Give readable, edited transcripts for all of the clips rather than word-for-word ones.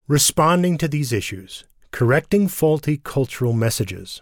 Responding to these issues, correcting faulty cultural messages.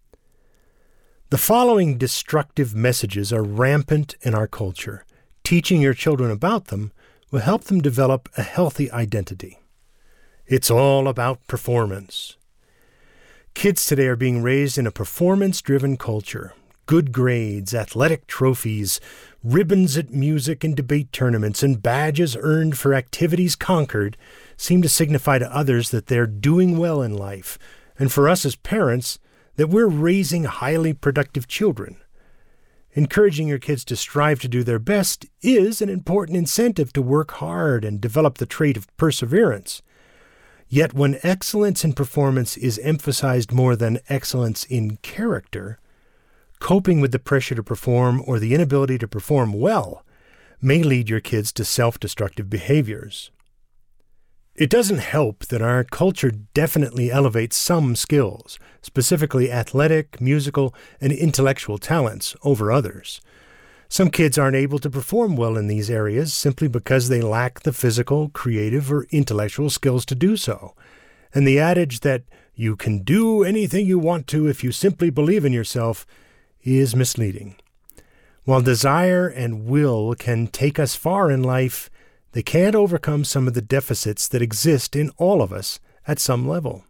The following destructive messages are rampant in our culture. Teaching your children about them will help them develop a healthy identity. It's all about performance. Kids today are being raised in a performance-driven culture. Good grades, athletic trophies, ribbons at music and debate tournaments, and badges earned for activities conquered seem to signify to others that they're doing well in life, and for us as parents, that we're raising highly productive children. Encouraging your kids to strive to do their best is an important incentive to work hard and develop the trait of perseverance. Yet when excellence in performance is emphasized more than excellence in character, coping with the pressure to perform or the inability to perform well may lead your kids to self-destructive behaviors. It doesn't help that our culture definitely elevates some skills, specifically athletic, musical, and intellectual talents, over others. Some kids aren't able to perform well in these areas simply because they lack the physical, creative, or intellectual skills to do so. And the adage that you can do anything you want to if you simply believe in yourself is misleading. While desire and will can take us far in life, they can't overcome some of the deficits that exist in all of us at some level.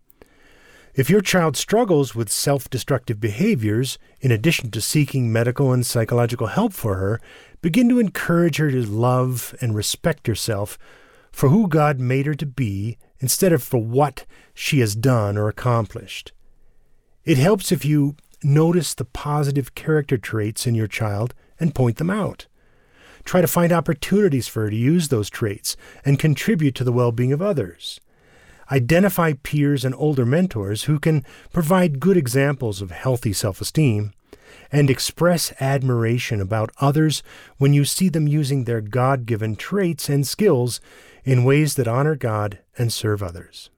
If your child struggles with self-destructive behaviors, in addition to seeking medical and psychological help for her, begin to encourage her to love and respect herself for who God made her to be instead of for what she has done or accomplished. It helps if you notice the positive character traits in your child and point them out. Try to find opportunities for her to use those traits and contribute to the well-being of others. Identify peers and older mentors who can provide good examples of healthy self-esteem, and express admiration about others when you see them using their God-given traits and skills in ways that honor God and serve others.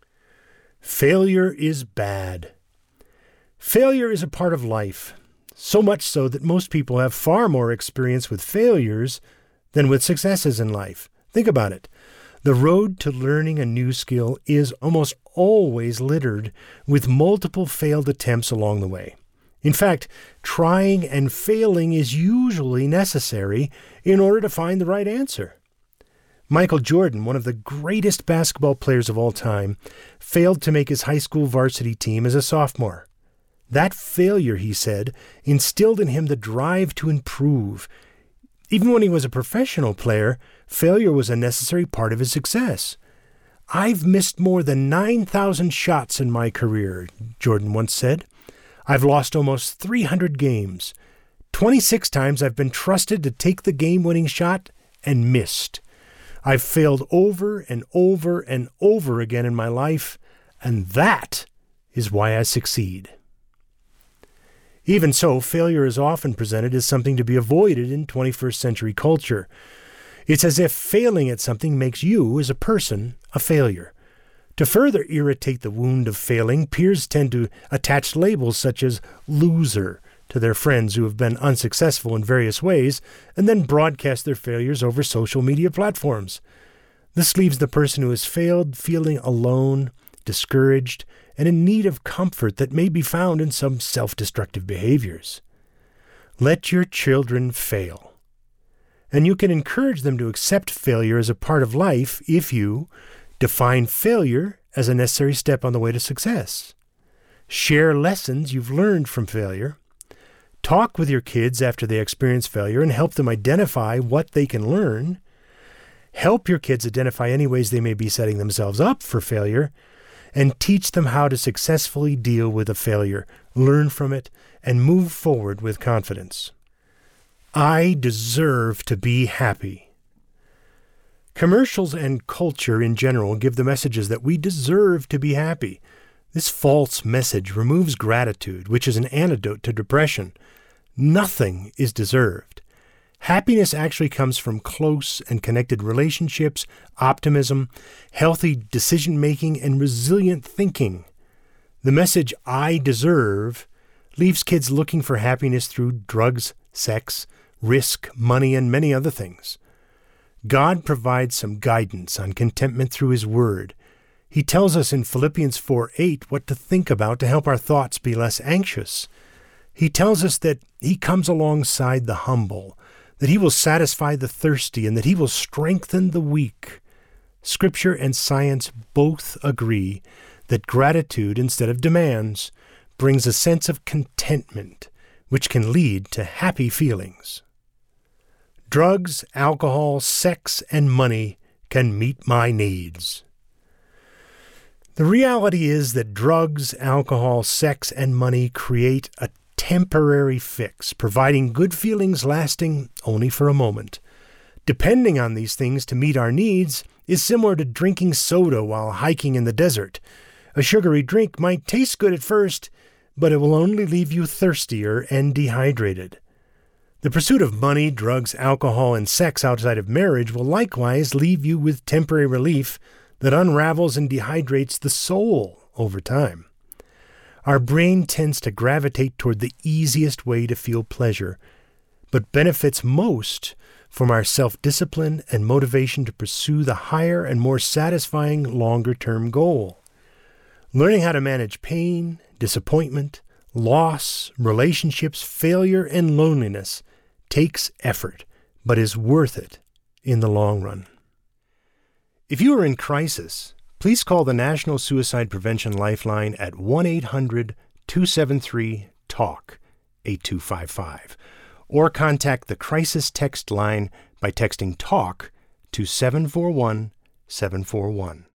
Failure is bad. Failure is a part of life, so much so that most people have far more experience with failures than with successes in life. Think about it. The road to learning a new skill is almost always littered with multiple failed attempts along the way. In fact, trying and failing is usually necessary in order to find the right answer. Michael Jordan, one of the greatest basketball players of all time, failed to make his high school varsity team as a sophomore. That failure, he said, instilled in him the drive to improve. Even when he was a professional player, failure was a necessary part of his success. "I've missed more than 9,000 shots in my career," Jordan once said. "I've lost almost 300 games. 26 times I've been trusted to take the game-winning shot and missed. I've failed over and over and over again in my life, and that is why I succeed." Even so, failure is often presented as something to be avoided in 21st century culture. It's as if failing at something makes you, as a person, a failure. To further irritate the wound of failing, peers tend to attach labels such as loser to their friends who have been unsuccessful in various ways, and then broadcast their failures over social media platforms. This leaves the person who has failed feeling alone, discouraged, and in need of comfort that may be found in some self-destructive behaviors. Let your children fail. And you can encourage them to accept failure as a part of life if you define failure as a necessary step on the way to success. Share lessons you've learned from failure. Talk with your kids after they experience failure and help them identify what they can learn. Help your kids identify any ways they may be setting themselves up for failure, and teach them how to successfully deal with a failure, learn from it, and move forward with confidence. I deserve to be happy. Commercials and culture in general give the messages that we deserve to be happy. This false message removes gratitude, which is an antidote to depression. Nothing is deserved. Happiness actually comes from close and connected relationships, optimism, healthy decision-making, and resilient thinking. The message, "I deserve," leaves kids looking for happiness through drugs, sex, risk, money, and many other things. God provides some guidance on contentment through His Word, He tells us in Philippians 4:8 what to think about to help our thoughts be less anxious. He tells us that he comes alongside the humble, that he will satisfy the thirsty, and that he will strengthen the weak. Scripture and science both agree that gratitude instead of demands brings a sense of contentment, which can lead to happy feelings. Drugs, alcohol, sex, and money can meet my needs. The reality is that drugs, alcohol, sex, and money create a temporary fix, providing good feelings lasting only for a moment. Depending on these things to meet our needs is similar to drinking soda while hiking in the desert. A sugary drink might taste good at first, but it will only leave you thirstier and dehydrated. The pursuit of money, drugs, alcohol, and sex outside of marriage will likewise leave you with temporary relief that unravels and dehydrates the soul over time. Our brain tends to gravitate toward the easiest way to feel pleasure, but benefits most from our self-discipline and motivation to pursue the higher and more satisfying longer-term goal. Learning how to manage pain, disappointment, loss, relationships, failure, and loneliness takes effort, but is worth it in the long run. If you are in crisis, please call the National Suicide Prevention Lifeline at 1-800-273-TALK, 8255, or contact the Crisis Text Line by texting TALK to 741-741.